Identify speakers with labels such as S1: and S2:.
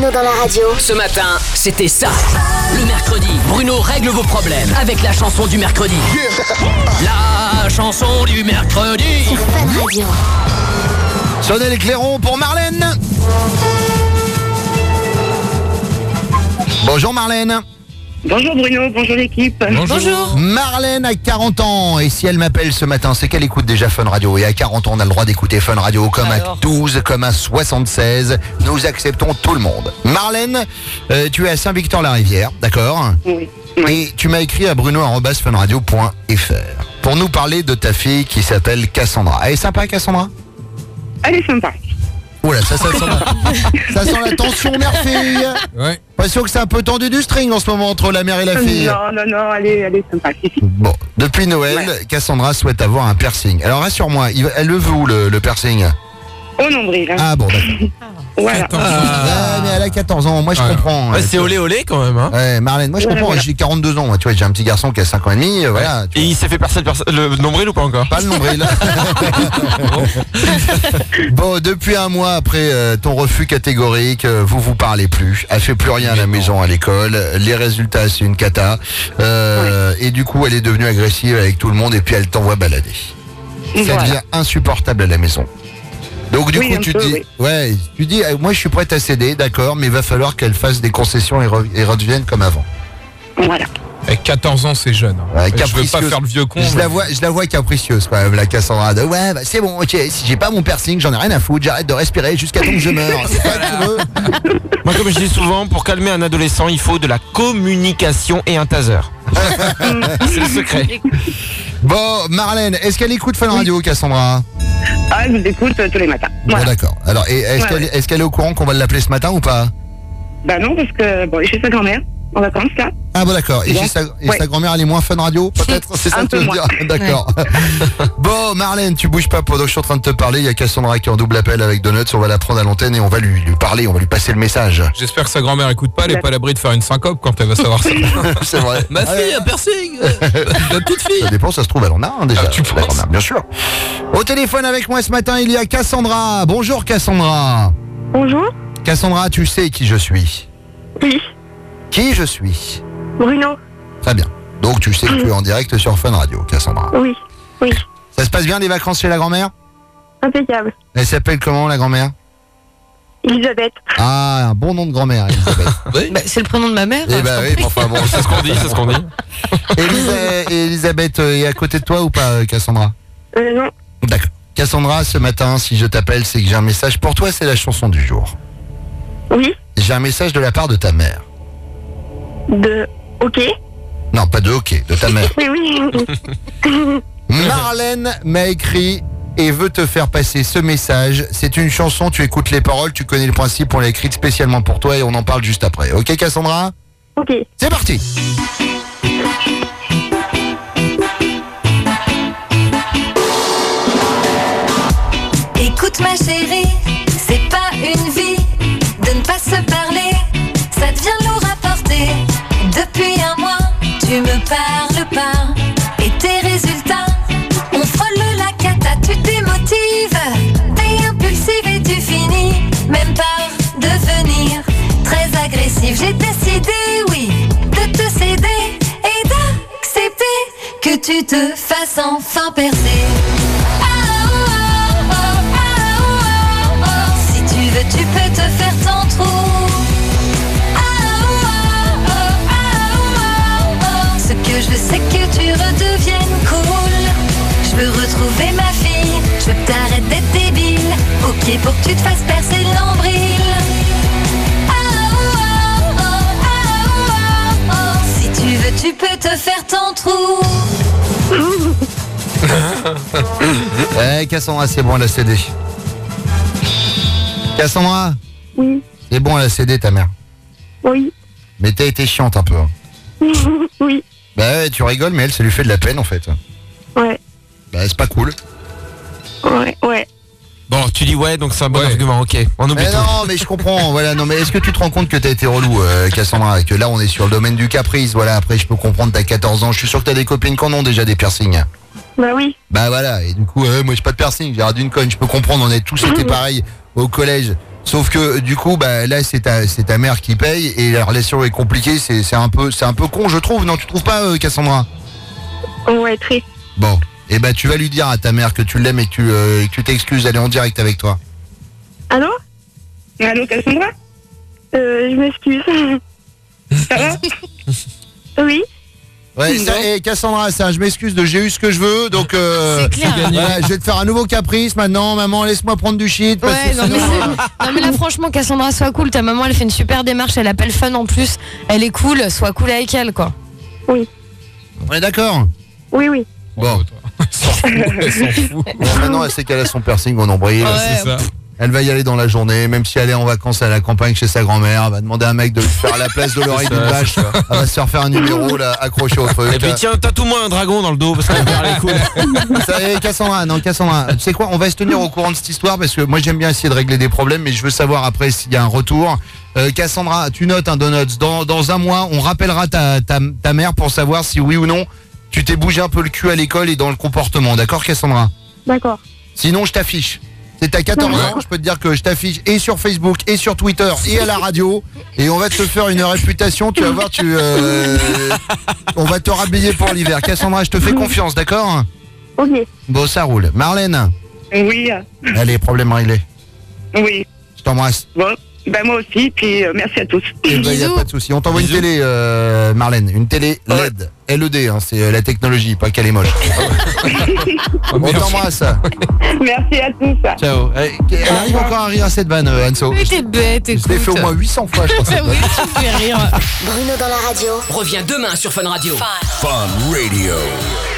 S1: Bruno dans la radio.
S2: Ce matin, c'était ça. Le mercredi, Bruno règle vos problèmes avec la chanson du mercredi. La chanson du mercredi.
S1: Sur Fun Radio.
S3: Sonnez les clairons pour Marlène. Bonjour Marlène.
S4: Bonjour Bruno, bonjour l'équipe.
S5: Bonjour.
S3: Marlène a 40 ans et si elle m'appelle ce matin, c'est qu'elle écoute déjà Fun Radio. Et à 40 ans, on a le droit d'écouter Fun Radio comme à 12, comme à 76. Nous acceptons tout le monde. Marlène, tu es à Saint-Victor-la-Rivière, d'accord ?
S4: Oui.
S3: Et tu m'as écrit à bruno@funradio.fr pour nous parler de ta fille qui s'appelle Cassandra. Elle est sympa, Cassandra ?
S4: Elle est sympa.
S3: Oula, ça sent la tension mère-fille.
S5: Ouais.
S3: Pas sûr que c'est un peu tendu du string en ce moment entre la mère et la fille.
S4: Non, elle est sympa.
S3: Bon, depuis Noël, Cassandra souhaite avoir un piercing. Alors rassure-moi, elle le veut où le piercing ?
S4: Au nombril. Hein.
S3: Ah bon, d'accord.
S4: Voilà.
S3: Ouais, mais elle a 14 ans, moi je comprends.
S5: Ouais, c'est olé quand même. Hein.
S3: Ouais, Marlène, moi je comprends,
S4: Voilà.
S3: j'ai 42 ans, moi, tu vois, j'ai un petit garçon qui a 5 ans et demi, voilà. Tu
S5: Et
S3: vois.
S5: il s'est fait percer le nombril ou pas encore?
S3: Pas le nombril. Bon, depuis un mois après ton refus catégorique, vous vous parlez plus. Elle fait plus rien à la maison, à l'école. Les résultats, c'est une cata. Et du coup, elle est devenue agressive avec tout le monde et puis elle t'envoie balader. Ça
S4: Voilà.
S3: devient insupportable à la maison. Donc du
S4: Oui,
S3: coup,
S4: un
S3: tu
S4: peu,
S3: dis,
S4: oui.
S3: ouais, tu dis, moi je suis prête à céder, d'accord, mais il va falloir qu'elle fasse des concessions et redevienne comme avant.
S4: Voilà.
S6: Avec 14 ans, c'est jeune.
S3: Ouais,
S6: Je veux pas
S3: capricieuse.
S6: faire le vieux con.
S3: Je
S6: mais-
S3: la vois capricieuse quand même, la Cassandra. Ouais, bah, c'est bon, ok, si j'ai pas mon piercing, j'en ai rien à foutre, j'arrête de respirer jusqu'à temps que je meure. C'est pas que tu veux.
S5: Moi, comme je dis souvent, pour calmer un adolescent, il faut de la communication et un taser. C'est le secret.
S3: Bon, Marlène, est-ce qu'elle écoute Fun Radio, Cassandra ?
S4: Ah, je vous écoute tous les matins.
S3: Bon,
S4: Voilà.
S3: d'accord. Alors, et est-ce qu'elle est au courant qu'on va l'appeler ce matin ou pas ?
S4: Bah non, parce que bon, elle est chez sa grand-mère, en vacances là.
S3: Ah bon, d'accord. Et,
S4: Bon.
S3: sa grand-mère, elle est moins Fun Radio, peut-être ? C'est ça
S4: Un
S3: que tu
S4: peu
S3: veux dire ? D'accord. Bon, Marlène, tu bouges pas pendant que je suis en train de te parler. Il y a Cassandra qui est en double appel avec Donuts. On va la prendre à l'antenne et on va lui parler, on va lui passer le message.
S6: J'espère que sa grand-mère écoute pas, elle est pas à l'abri de faire une syncope quand elle va savoir ça.
S3: C'est vrai.
S5: Ma fille, un piercing. La petite fille.
S3: Ça dépend, ça se trouve, elle en a un déjà.
S6: Ah, tu
S3: la
S6: penses
S3: grand-mère, bien sûr. Au téléphone avec moi ce matin, il y a Cassandra. Bonjour Cassandra.
S4: Bonjour.
S3: Cassandra, tu sais qui je suis.
S4: Oui.
S3: Qui je suis.
S4: Bruno.
S3: Très bien. Donc tu sais que tu es en direct sur Fun Radio, Cassandra.
S4: Oui. Oui.
S3: Ça se passe bien les vacances chez la grand-mère ?
S4: Impeccable.
S3: Elle s'appelle comment la grand-mère ?
S4: Elisabeth.
S3: Ah, un bon nom de grand-mère, Elisabeth.
S7: Bah, c'est le prénom de ma mère.
S3: Eh ben oui, mais enfin bon.
S5: C'est ce qu'on dit, c'est ce qu'on dit.
S3: Elisabeth est à côté de toi ou pas, Cassandra ?
S4: Non.
S3: D'accord. Cassandra, ce matin, si je t'appelle, c'est que j'ai un message pour toi, c'est la chanson du jour.
S4: Oui.
S3: J'ai un message de la part de ta mère.
S4: Ok.
S3: Non, pas de hockey, de ta mère.
S4: Oui.
S3: Marlène m'a écrit et veut te faire passer ce message. C'est une chanson, tu écoutes les paroles, tu connais le principe, on l'a écrite spécialement pour toi et on en parle juste après. Ok Cassandra ?
S4: Ok.
S3: C'est parti.
S8: Écoute ma chérie, c'est pas une vie de ne pas se parler, ça devient lourd à porter. Depuis un mois, tu me parles pas et tes résultats, on frôle la cata, tu démotives, t'es impulsive et tu finis même par devenir très agressive. J'ai décidé, oui, de te céder et d'accepter que tu te fasses enfin percer. Tu peux te faire ton trou. Ce que je veux c'est que tu redeviennes cool. Je veux retrouver ma fille. Je veux que t'arrêtes d'être débile. Ok pour que tu te fasses percer le nombril. Si tu veux tu peux te faire ton trou.
S3: Eh Cassandra, c'est bon, elle a cédé. Cassandra ?
S4: Oui.
S3: C'est bon, elle a cédé ta mère.
S4: Oui.
S3: Mais t'as été chiante un peu. Hein.
S4: Oui.
S3: Bah ouais, tu rigoles, mais elle, ça lui fait de la peine en fait.
S4: Ouais.
S3: Bah c'est pas cool.
S4: Ouais.
S5: Bon, tu dis ouais, donc c'est un bon
S6: Ouais.
S5: argument, ok. On oublie
S3: Mais
S5: tout.
S3: non, mais je comprends, voilà, non mais est-ce que tu te rends compte que t'as été relou, Cassandra, et que là on est sur le domaine du caprice, voilà, après je peux comprendre, t'as 14 ans, je suis sûr que t'as des copines qui en ont déjà des piercings.
S4: Bah oui.
S3: Bah voilà, et du coup, moi j'ai pas de piercing, j'ai rien d'une conne, je peux comprendre, on a tous été pareil au collège, Sauf que du coup, bah là c'est ta mère qui paye et la relation est compliquée. C'est un peu con, je trouve. Non, tu trouves pas, Cassandra?
S4: Ouais, très.
S3: Bon, et bah tu vas lui dire à ta mère que tu l'aimes et que tu t'excuses. Elle est en direct avec toi.
S4: Allô?
S1: Allô, Cassandra?
S4: Je m'excuse.
S1: Ça va?
S4: Oui.
S3: Ouais, ça, et Cassandra, ça, je m'excuse de j'ai eu ce que je veux, donc
S7: C'est clair.
S3: voilà, je vais te faire un nouveau caprice maintenant, maman, laisse-moi prendre du shit. Parce
S7: Ouais,
S3: que
S7: non mais,
S3: sinon,
S7: non mais là franchement Cassandra, sois cool, ta maman elle fait une super démarche, elle appelle Fun en plus, elle est cool, sois cool avec elle quoi.
S3: on est d'accord.
S4: Oui, oui.
S3: Bon.
S6: Elle s'en fout.
S3: Bon, maintenant elle sait qu'elle a son piercing au nombril.
S7: Ouais.
S6: C'est ça.
S3: Elle va y aller dans la journée, même si elle est en vacances à la campagne chez sa grand-mère. Elle va demander à un mec de lui faire la place de l'oreille
S5: C'est
S3: d'une
S5: ça,
S3: vache.
S5: c'est ça.
S3: Elle va se faire un numéro là, accroché au truc.
S5: Et puis tiens, tatoue-moi un dragon dans le dos parce qu'elle perd les couilles.
S3: Ça y est, Cassandra, tu sais quoi, on va se tenir au courant de cette histoire parce que moi j'aime bien essayer de régler des problèmes, mais je veux savoir après s'il y a un retour. Cassandra, tu notes un donuts. Dans un mois, on rappellera ta mère pour savoir si oui ou non tu t'es bougé un peu le cul à l'école et dans le comportement. D'accord, Cassandra?
S4: D'accord.
S3: Sinon, je t'affiche. C'est à 14 ans, je peux te dire que je t'affiche et sur Facebook et sur Twitter et à la radio et on va te faire une réputation, tu vas voir, on va te rhabiller pour l'hiver. Cassandra, je te fais confiance, d'accord?
S4: Ok.
S3: Bon, ça roule. Marlène,
S1: Oui,
S3: allez, problème réglé.
S1: oui.
S3: Je t'embrasse.
S1: Bon, ben moi aussi, puis merci à tous.
S3: Eh ben, y a
S7: Bisous.
S3: pas de souci. On t'envoie une télé, Marlène, une télé LED, LED, hein, c'est la technologie, pas qu'elle est moche. On t'embrasse.
S1: Merci à tous.
S3: Ciao. Elle arrive encore à rire à cette vanne, Anso.
S7: Mais t'es bête,
S3: Je
S7: écoute.
S3: l'ai fait au moins 800 fois, je pense.
S7: Oui, tu me fais rire.
S8: Bruno dans la radio.
S2: Reviens demain sur Fun Radio.
S9: Fun Radio.